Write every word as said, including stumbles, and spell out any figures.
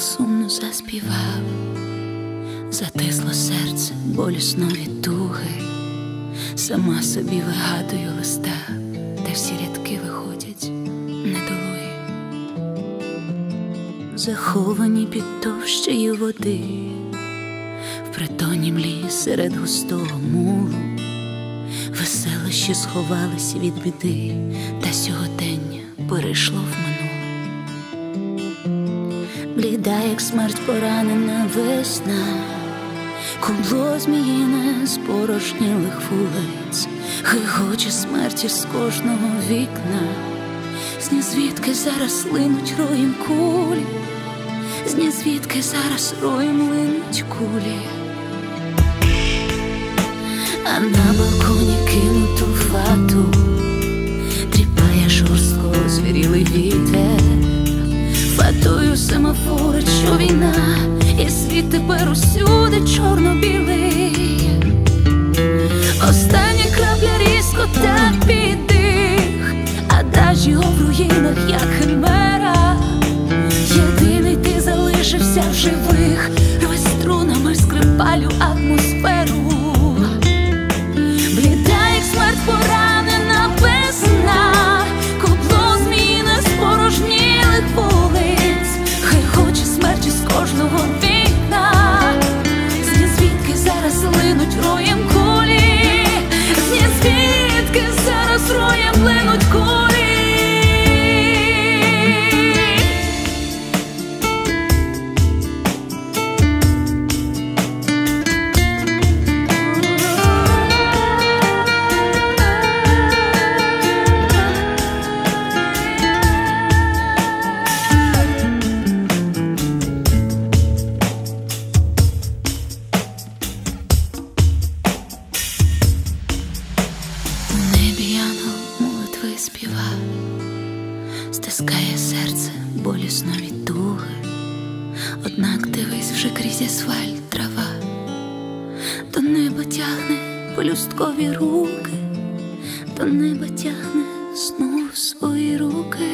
сумно заспівав, затисло серце болісно від туги. Сама собі вигадую листа, де всі рядки виходять недолугі, заховані під товщею води, в притоні млі серед густого мулу. Веселощі сховались від біди, та сьогодення перейшло в минуле. Бліда, як смерть поранена весна, кубло зміїне з порожнілих вулиць, гигоче смерті з кожного вікна. Зні звідки зараз линуть роєм кулі, зні звідки зараз роєм линуть кулі. А на балконі кинуту фату тріпає жорстко звірілий вітер. Фатою семафори, що війна, і світ тепер усюди чорно-білий. Остання крапля різко та піддих, адажіо в руїнах, як химера. Єдиний ти залишився в живих, рве струнами скрипалю атмосферу. Бліда, як смерть поранена весна, кубло зміїне з порожнілих вулиць, гигоче смерті з кожного вікна. Зні звідки зараз линуть роєм кулі, зні звідки зараз роєм линуть кулі. Співа, стискає серце болісно від туги. Однак дивись, вже крізь асфальт трава, до неба тягне полюсткові руки, до неба тягне знов свої руки.